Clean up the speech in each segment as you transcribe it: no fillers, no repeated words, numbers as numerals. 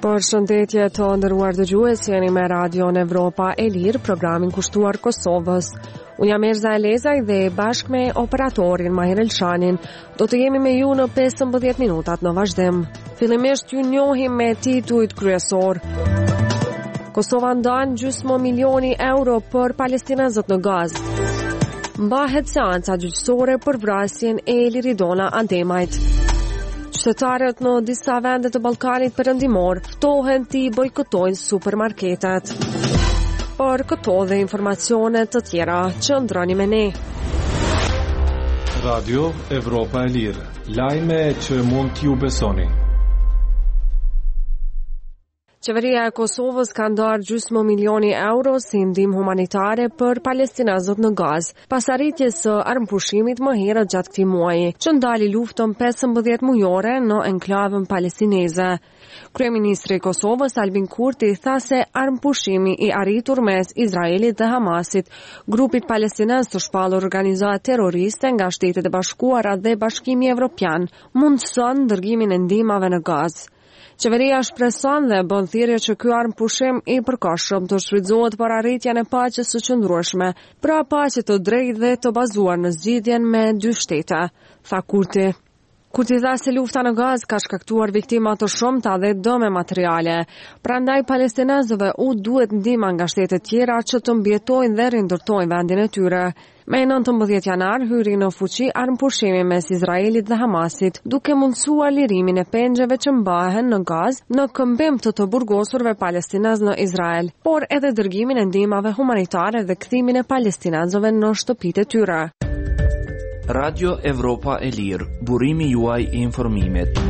Përshëndetje të nderuar dëgjues, jeni me Radion Evropa e Lirë, programin kushtuar Kosovës. Unë jam Erza Elezaj dhe bashkë me operatorin Mahir Elshanin do të jemi me ju në 15 minutat në vazhdim. Fillimisht ju njohim me titujt kryesor. Kosova ndan gjysmë milioni euro për palestinezët në Gazë. Mbahet seanca gjyqësore për vrasjen e Liridona Ademajt. Qytetarët në disa vende të Ballkanit Perëndimor ftohen të bojkotojnë supermarketet. Por këto dhe informacione të tjera, qëndroni me ne. Radio Evropa e Lirë, lajme që mund t'ju besoni. Qeveria e Kosovës ka ndarë gjysmë milioni euro si ndihmë humanitare për palestinezët në Gazë, pas arritjes së armëpushimit më herët gjatë këtij muaji, që ndali luftën 15 mujore në enklavën palestineze. Kryeministri i Kosovës Albin Kurti tha se armëpushimi i arritur mes Izraelit dhe Hamasit, grupit palestinez të shpallur organizata terroriste nga Shtetet e Bashkuara dhe Bashkimi Evropian, mundson dërgimin e ndihmave në Gazë. Qeveria shpreson dhe bën thirrje që ky armëpushim i përkohshëm të shfrytëzohet për arritjen e paqes së qëndrueshme, pra paqe të drejtë dhe të bazuar në zgjidhjen me dy shtete, tha Kurti. Kurti tha se lufta në Gazë ka shkaktuar viktima të shumta dhe dëme materiale, prandaj palestinezëve u duhet ndihma nga shtete tjera që të mbjetojnë dhe rindërtojnë vendin e tyre. Me 19 janar hyri në fuqi armëpushimi mes Izraelit dhe Hamasit, duke mundësuar lirimin e pengjeve që mbahen në Gazë në këmbim të burgosurve palestinez në Izrael, por edhe dërgimin e ndihmave humanitare dhe kthimin e palestinezëve në shtëpitë e tyre. Radio Evropa e Lirë, burimi juaj i informimit.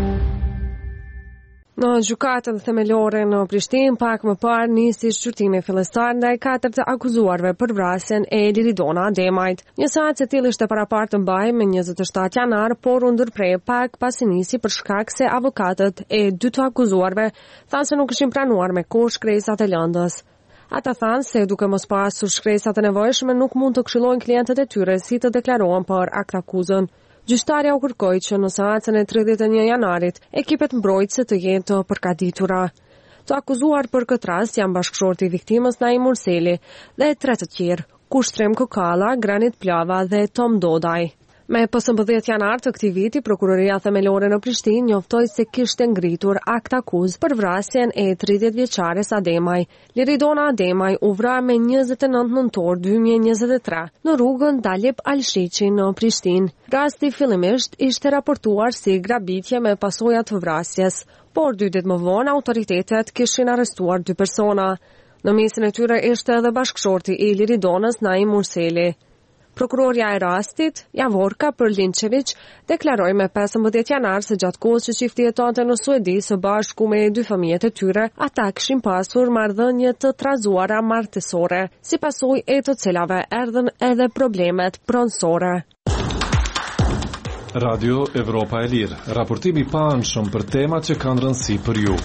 Në gjykatën themelore në Prishtinë, pak më parë nisi shqyrtimi fillestar ndaj 4 të akuzuarve për vrasjen e Liridona Ademajt. Një seancë e tillë ishte paraparë të mbahej me 27 janar, por u ndërprej pak pasi nisi për shkak se avokatët e 2 të akuzuarve thanë se nuk ishin pranuar me kohë shkresat e lëndës. Ata thanë se duke mos pasur shkresat e nevojshme nuk mund të këshillojnë klientët e tyre si të deklarohen për akt akuzën. Gjyqtarja u kërkoi që në seancën e 31 janarit ekipet mbrojtëse të jenë të përgatitura. Të akuzuar për këtë rast janë bashkëshorti i viktimës Naim Murseli dhe 3 të tjerë, Kushtrim Kokalla, Granit Plava dhe Tom Dodaj. Me 15 janar të këtij viti, Prokuroria Themelore në Prishtinë njoftoi se kishte ngritur akt akuzë për vrasjen e 30 vjeçares Ademaj. Liridona Ademaj u vra me 29 nëntor 2023 në rrugën Dalip Alshiqi në Prishtinë. Rasti fillimisht ishte raportuar si grabitje me pasoja të vrasjes, por 2 ditë më vonë autoritetet kishin arrestuar 2 persona. Në mesin e tyre ishte edhe bashkëshorti i Liridonës Naim Murseli. Prokuroria e rastit, Javorka Përlinčević, deklaroi me 15 janar se gjatë kohës që çifti jetonte në Suedi së bashku me 2 fëmijët e tyre, ata kishin pasur marrëdhënie të trazuara martësore, si pasojë e të cilave erdhën edhe problemet pronësore. Radio Evropa e Lirë, raportimi i paanshëm për temat që kanë rëndësi për ju.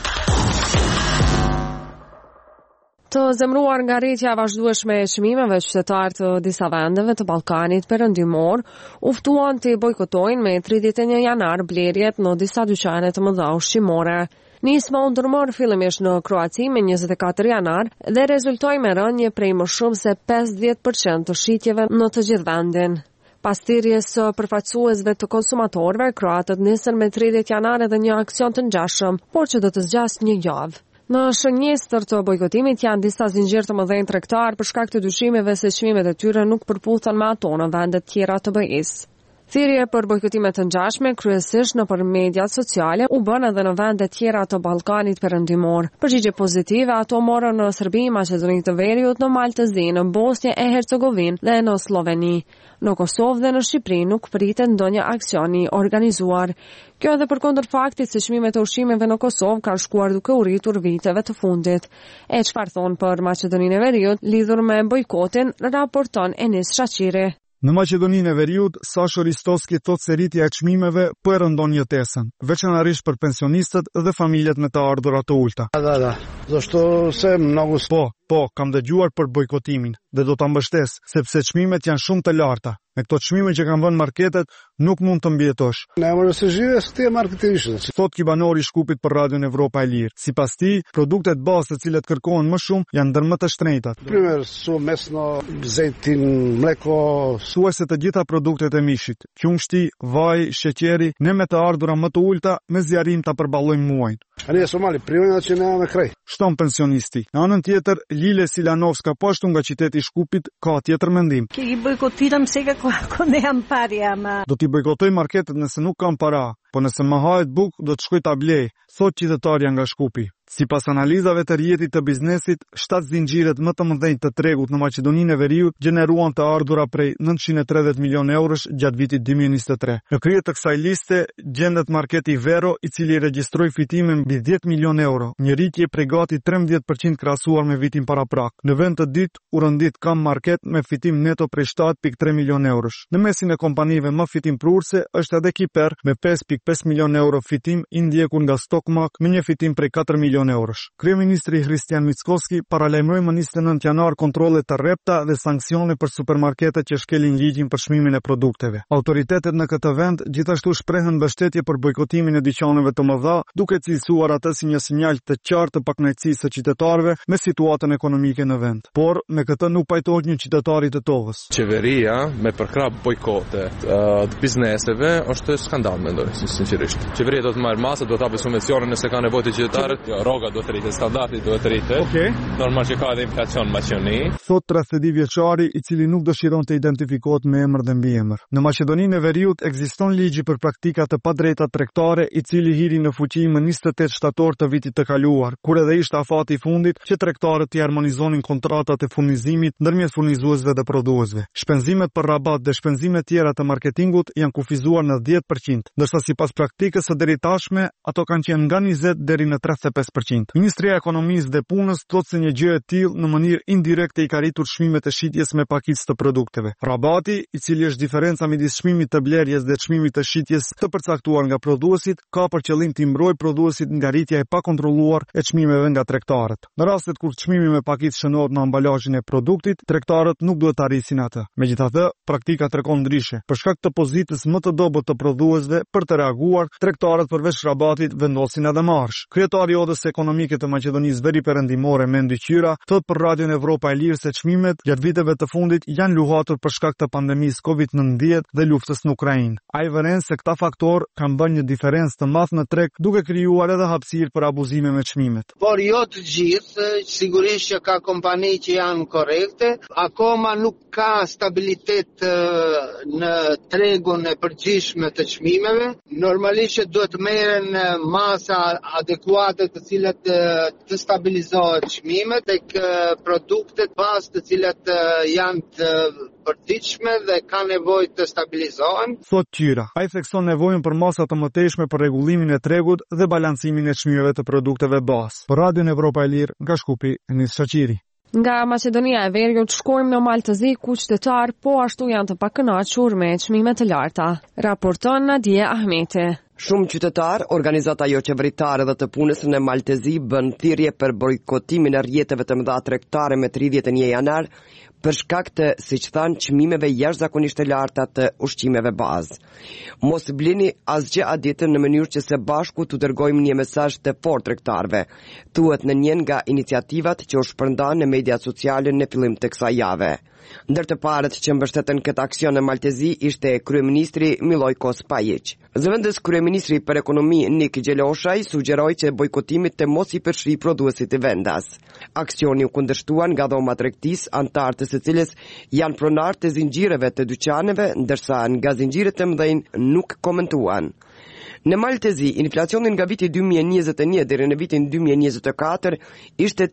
Të zemruar nga rritja vazhdueshme e çmimeve, qytetarë të disa vendeve të Ballkanit Perëndimor u ftuan të bojkotojnë me 31 janar blerjet në disa dyqane të mëdha ushqimore. Nisma u ndërmor fillimisht në Kroaci me 24 janar dhe rezultoi me rënje prej më shumë se 50% të shitjeve në të gjithë vendin. Pas thirrjes së përfaqësuesve të konsumatorëve, kroatët nisën me 30 janar edhe një aksion të ngjashëm, por që do të zgjasë një javë. Në shënjestër të bojkotimit janë disa zinxhir të mëdhenj tregtar për shkak të dyshimeve se çmimet e tyre nuk përputhen me ato në vende të tjera të BE-s. Thirrje për bojkotime të ngjashme kryesisht nëpër mediat sociale u bën edhe në vende tjera të Ballkanit Perëndimor. Përgjigje pozitive ato morën në Serbi, Maqedoni të Veriut, në Maltëzi, në Bosnjë e Hercegovinë dhe në Sloveni. Në Kosovë dhe në Shqipëri nuk pritet ndonjë aksion i organizuar. Kjo edhe përkundër faktit se çmimet e ushqimeve në Kosovë kanë shkuar duke u rritur viteve të fundit. E çfarë thon për Maqedoninë e Veriut lidhur me bojkotin, raporton Enis Shaqiri. Në Maqedoninë e Veriut, Sasho Ristoski thot se rritja e çmimeve po e rëndon jetesën, veçanërisht për pensionistët dhe familjet me të ardhurat të ulta. Zašto se mnogo Po, Po, kam dëgjuar për bojkotimin dhe do ta mbështes, sepse çmimet janë shumë të larta. Me këto çmime që kanë vënë marketet, nuk mund të mbjetosh. Thot ky banor I Shkupit për Radion Evropa e Lirë. Sipas tij, produktet bazë të cilat kërkohen më shumë janë ndër më të shtrenjtat. Thuaj se të gjitha produktet e mishit, qumshti, vaji, sheqeri, ne me të ardhura më të ulta, me zjarrim ta përballojmë muajin. Shton pensionisti. Në anën tjetër, Lile Silanovska po ashtu nga qyteti I Shkupit ka tjetër mendim. Do t'i bojkotoj marketet nëse nuk kam para, po nëse më hahet bukë do të shkoj ta blej, thot qytetarja nga Shkupi. Sipas analizave të rjetit të biznesit, 7 zinxhiret më të mëdhenj të tregut në Maqedoninë e Veriut gjeneruan të ardhura prej 930 milionë eurosh gjatë vitit 2023. Në krye të kësaj liste gjendet marketi Vero, I cili regjistroi fitime mbi 10 milionë euro, një rritje prej gati 13% krahasuar me vitin paraprak. Në vend të dytë u rëndit Kam Market me fitim neto prej 7.3 milionë eurosh. Në mesin e kompanive më fitim prurse është edhe Kiper me 5.5 milionë euro fitim, I ndjekur nga Stokmak me një fitim prej 4 milionë eurosh. Kryeministri Hristian Mickoski paralajmëroi më 29 janar kontrolle të rrepta dhe sanksione për supermarketet që shkelin ligjin për çmimin e produkteve. Autoritetet në këtë vend gjithashtu shprehen mbështetje për bojkotimin e dyqaneve të mëdha, duke cilësuar atë si një sinjal të qartë të pakënaqësisë së qytetarëve me situatën ekonomike në vend. Por me këtë nuk pajtohet një qytetar I të tokës. Qeveria me përkrah bojkote të bizneseve është skandal mendoj, sinqerisht. Qeveria do të marrë masë, do të hapë subvencione nëse ka nevojë të qytetarët. Rroga do të rritet, standardi do të rritet. Okay. Normal që ka edhe inflacion Maqedoni. Thot 32 vjeçari I cili nuk dëshiron të identifikohet me emër dhe mbiemër. Në Maqedoninë e Veriut ekziston ligji për praktika të padrejta tregtare I cili hiri në fuqi më 28 shtator të vitit të kaluar, kur edhe ishte afati I fundit që tregtarët të harmonizonin kontratat e furnizimit ndërmjet furnizuesve dhe prodhuesve. Shpenzimet për rabat dhe shpenzimet tjera të marketingut janë kufizuar në 10%, ndërsa sipas praktikës së deri tashme ato kanë qenë nga 20 deri në 35%. Ministria e Ekonomisë dhe Punës thotë se një gjë e tillë në mënyrë indirekte I ka rritur çmimet e shitjes me pakicë të produkteve. Rabati, I cili është diferenca midis çmimit të blerjes dhe çmimit të shitjes të përcaktuar nga prodhuesit, ka për qëllim të mbrojë prodhuesit nga rritja e pakontrolluar e çmimeve nga tregtarët. Në rastet kur çmimi me pakicë shënohet në ambalazhin e produktit, tregtarët nuk duhet ta rrisin atë. Megjithatë, praktika tregon ndryshe. Për shkak të pozitës më të dobët të prodhuesve për të reaguar, tregtarët përveç rabatit vendosin edhe marsh. Kryetari I Odës Ekonomike të Maqedonisë Veriperëndimore Mendi Qyra thot për Radion Evropa e Lirë se çmimet gjatë viteve të fundit janë luhatur për shkak të pandemisë COVID-19 dhe luftës në Ukrainë. Ai vëren se këta faktorë kanë bërë një diferencë të madhe në treg, duke krijuar edhe hapësirë për abuzime me çmimet. Por jo të gjithë, sigurisht që ka kompani që janë korrekte, akoma nuk ka stabilitet në tregun e përgjithshme të çmimeve. Normalisht duhet merren masa adekuate të cilat të stabilizohet çmimet tek produktet bazë të cilat janë të përditshme dhe ka nevojë të stabilizohen. Thot Qyra, ai thekson nevojën për masa të mëtejshme për rregullimin e tregut dhe balancimin e çmimeve të produkteve bazë. Për Radion Evropa e Lirë, nga Shkupi, Enis Shaqiri. Nga Maqedonia e Veriut shkojmë në Maltëzi ku qytetar po ashtu janë të pakënaqur me çmime të larta. Raporton Nadia Ahmeti. Shumë qytetar, organizata jo qeveritare dhe të punës në Maltëzi bën thirrje për bojkotimin e rrjeteve të mëdha tregtare me 31 janar për shkak të, siç thanë, çmimeve jashtëzakonisht të larta të ushqimeve bazë. Mos blini asgjë atë ditën në mënyrë që së bashku të dërgojmë një mesazh të fortë tregtarëve, thuhet në një nga iniciativat që u shpërndan në mediat sociale në fillim të kësaj jave. Ndër të parët që mbështetën këtë aksion në Maltëzi ishte kryeministri Milojko Spajić. Zëvendës kryeministri për ekonomi Nik Gjeloshaj sugjeroi që bojkotimi të mos I përfshi prodhuesit të vendas. Aksioni u kundërshtuan nga dhoma tregtisë, antarë të së cilës janë pronar të zinxhireve të dyqaneve, ndërsa nga zinxhiret të mëdhenj nuk komentuan. Në Maltëzi, inflacioni nga viti 2021 deri në vitin 2024 ishte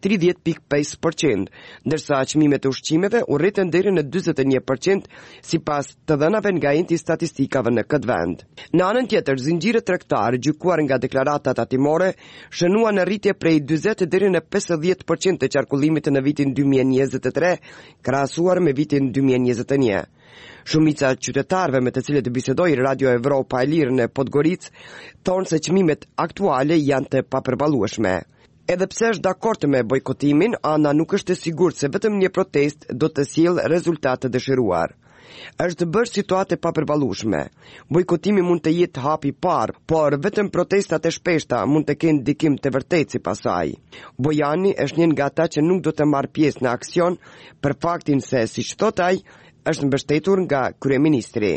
30.5%, ndërsa çmimet e ushqimeve u rritën deri në 41% sipas të dhënave nga enti statistikave në këtë vend. Në anën tjetër, zinxhirët tregtar gjykuar nga deklaratat tatimore shënuan në rritje prej 40 deri në 50% të qarkullimit në vitin 2023 krahasuar me vitin 2021. Shumica qytetarëve me të cilët bisedoi Radio Evropa e Lirë në Podgoricë thonë se çmimet aktuale janë të papërballueshme. Edhe pse është dakord me bojkotimin, ana nuk është e sigurt se vetëm një protestë do të sjellë rezultate të dëshiruar. Është bërë situatë pa përballueshme. Bojkotimi mund të jetë hapi i parë, por vetëm protestat e shpeshta mund të kenë ndikim të vërtetë sipas saj. Bojani është një nga ata që nuk do të marrë pjesë në aksion për faktin se, siç thot ai, është mbështetur nga kryeministri.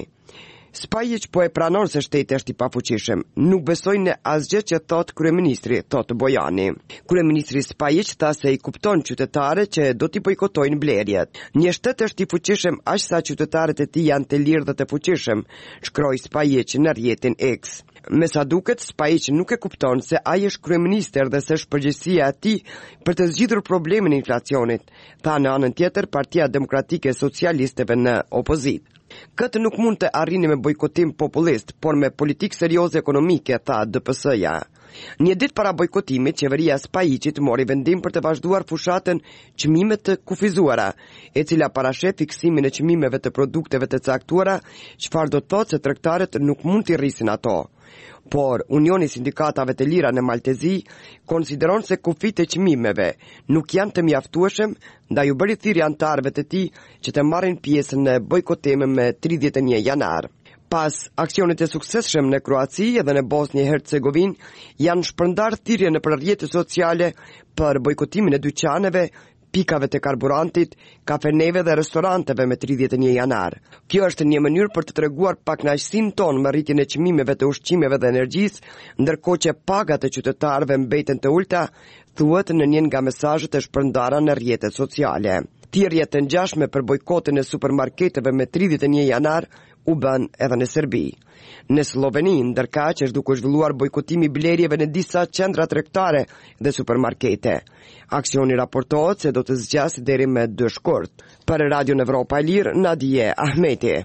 Spajić po e pranon se shteti është i pafuqishëm. Nuk besoj në asgjë që thot kryeministri, thot Bojani. Kryeministri Spajić tha se i kupton qytetarët që do t'i bojkotojnë blerjet. Një shtet është i fuqishëm aq sa qytetarët e tij janë të lirë dhe të fuqishëm, shkroi Spajić në rrjetin X. Me sa duket, Spajić nuk e kupton se ai është kryeministër dhe se është përgjegjësia e tij për të zgjidhur problemin e inflacionit, tha në anën tjetër Partia Demokratike e Socialistëve në opozitë. Këtë nuk mund të arrini me bojkotim populist, por me politikë serioze ekonomike, tha DPS-ja. Një ditë para bojkotimit, qeveria Spajićit mori vendim për të vazhduar fushatën çmime të kufizuara, e cila parasheh fiksimin e çmimeve të produkteve të caktuara, çfarë do të thotë se tregtarët nuk mund t'i rrisin ato. Por Unioni i Sindikatave të Lira në Maltezi konsideron se kufit e çmimeve nuk janë të mjaftueshëm, ndaj u bëri thirrje anëtarëve të tij që të marrin pjesë në bojkotim me 31 janar. Pas aksionit e suksesshëm në Kroaci edhe në Bosnjë-Hercegovinë, janë shpërndar thirrje në rrjetet sociale për bojkotimin e dyqaneve, pikave të karburantit, kafeneve dhe restoranteve me 31 janar. Kjo është një mënyrë për të treguar pakënaqësinë tonë me rritjen e çmimeve të ushqimeve dhe energjisë, ndërkohë që pagat e qytetarëve mbeten të ulta, thuhet në një nga mesazhet e shpërndara në rrjetet sociale. Thirrjet të ngjashme për bojkotin e supermarketeve me 31 janar u bën edhe në Serbi. Në Sloveni, ndërkaq është duke zhvilluar bojkotimi blerjeve në disa qendra tregtare dhe supermarkete. Aksioni raportohet se do të zgjasë deri me 2 shkurt. Për Radio Evropa e Lirë, Nadije Ahmeti.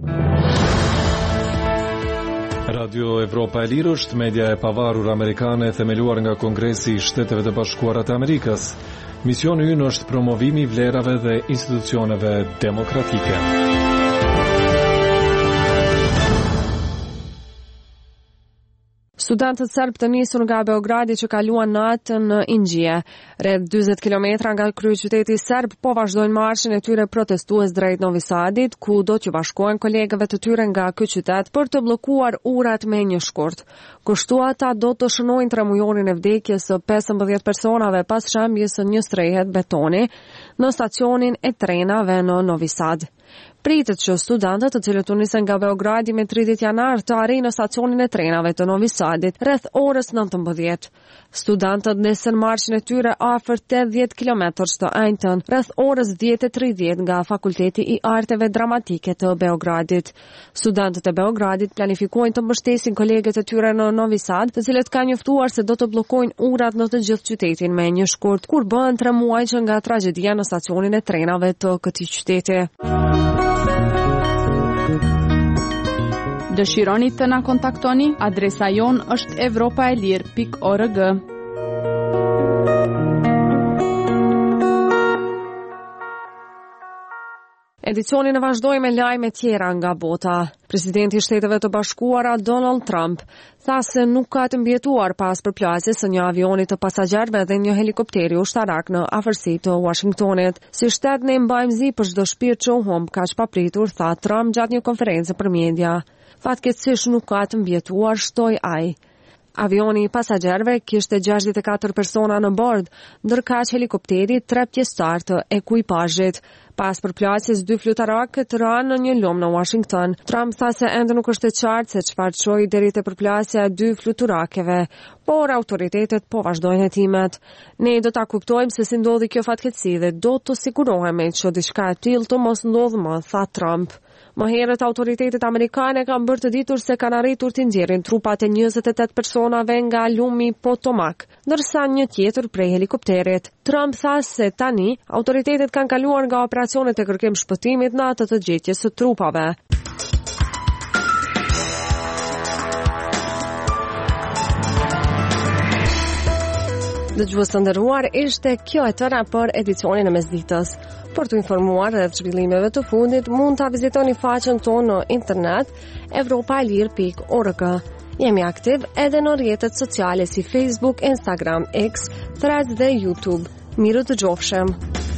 Radio Evropa e Lirë është media e pavarur amerikane themeluar nga Kongresi i Shteteve të Bashkuara të Amerikës. Misioni ynë është promovimi i vlerave dhe institucioneve demokratike. Studentët serb të nisur nga Beogradi që kaluan natën në Ingjie. Rreth 40 kilometra nga kryeqyteti serb po vazhdojnë marshin e tyre protestues drejt Novi Sadit, ku do t'ju bashkohen kolegëve të tyre nga ky qytet për të bllokuar urat me një shkurt. Kushtu ata do të shënojnë 3 mujorin e vdekjes së 15 personave pas shembjes së një strehet betoni në stacionin e trenave në Novi Sad. Pritet që studentët të cilët u nisën nga Beogradi me 30 janar të arrijnë në stacionin e trenave të Novi Sadit rreth orës 19. Studentët nisën marshin e tyre afër 80 kilometrash të njëjtën rreth orës 10:30 nga Fakulteti i Arteve Dramatike të Beogradit. Studentët e Beogradit planifikojnë të mbështesin kolegët e tyre në Novi Sad, të cilët kanë njoftuar se do të bllokojnë urat në të gjithë qytetin me një shkurt, kur bëhen 3 muaj që nga tragjedia në stacionin e trenave të këtij qyteti. Dëshironi të na kontaktoni? Adresa jon është evropaelir.org. Edicionin e vazhdoj me lajme tjera nga bota. Presidenti i Shteteve të Bashkuara Donald Trump tha se nuk ka të mbjetuar pas përplasjes së një avioni të pasagjerëve dhe një helikopteri ushtarak në afërsi të Washingtonit. Si shtet ne mbajmë zi për çdo shpirt që u humb kaq papritur, tha Trump gjatë një konferencë për media. Fatkeqësisht nuk ka të mbjetuar, shtoi ai. Avioni i pasagjerëve kishte 64 persona në bord, ndërkaq helikopteri 3 pjesëtar të ekuipazhit. Pas përplasjes 2 flutarakët ranë në një lum në Washington. Trump tha se ende nuk është e qartë se çfarë çoi deri te përplasja e 2 fluturakëve, por autoritetet po vazhdojnë hetimet. Ne do ta kuptojmë se si ndodhi kjo fatkeqësi dhe do të sigurohemi që diçka e tillë të mos ndodhë më, tha Trump. Më herët autoritetet amerikane kanë bërë të ditur se kanë arritur të nxjerrin trupat e 28 personave nga lumi Potomac, ndërsa një tjetër prej helikopterit. Trump tha se tani autoritetet kanë kaluar nga operacionet e kërkim shpëtimit në atë të gjetjes së trupave. Dëgjues të nderuar, ishte kjo e tëra për edicionin e mesditës. Për të informuar rreth zhvillimeve të fundit, mund ta vizitoni faqen tonë në internet evropaelir.org. Jemi aktiv edhe në rrjetet sociale si Facebook, Instagram, X, Threads dhe YouTube. Miru të gjofshem!